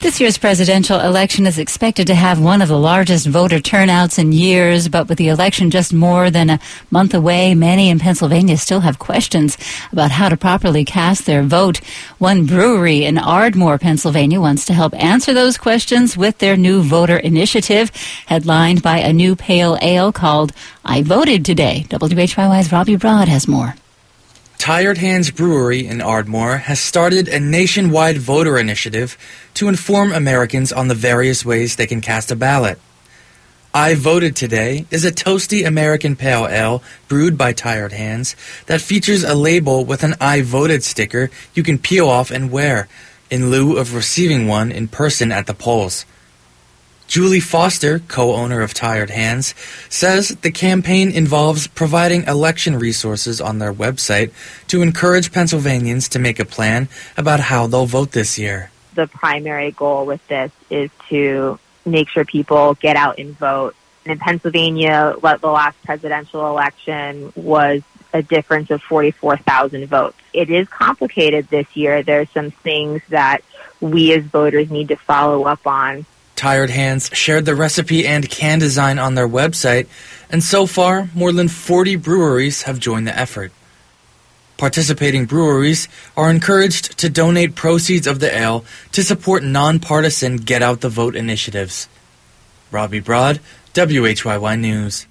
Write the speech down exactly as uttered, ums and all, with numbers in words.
This year's presidential election is expected to have one of the largest voter turnouts in years, but with the election just more than a month away, many in Pennsylvania still have questions about how to properly cast their vote. One brewery in Ardmore, Pennsylvania, wants to help answer those questions with their new voter initiative, headlined by a new pale ale called I Voted Today. W H Y Y's Robbie Broad has more. Tired Hands Brewery in Ardmore has started a nationwide voter initiative to inform Americans on the various ways they can cast a ballot. I Voted Today is a toasty American pale ale brewed by Tired Hands that features a label with an I Voted sticker you can peel off and wear, in lieu of receiving one in person at the polls. Julie Foster, co-owner of Tired Hands, says the campaign involves providing election resources on their website to encourage Pennsylvanians to make a plan about how they'll vote this year. The primary goal with this is to make sure people get out and vote. In Pennsylvania, the last presidential election was a difference of forty-four thousand votes. It is complicated this year. There's some things that we as voters need to follow up on. Tired Hands shared the recipe and can design on their website, and so far, more than forty breweries have joined the effort. Participating breweries are encouraged to donate proceeds of the ale to support nonpartisan Get Out the Vote initiatives. Robbie Broad, W H Y Y News.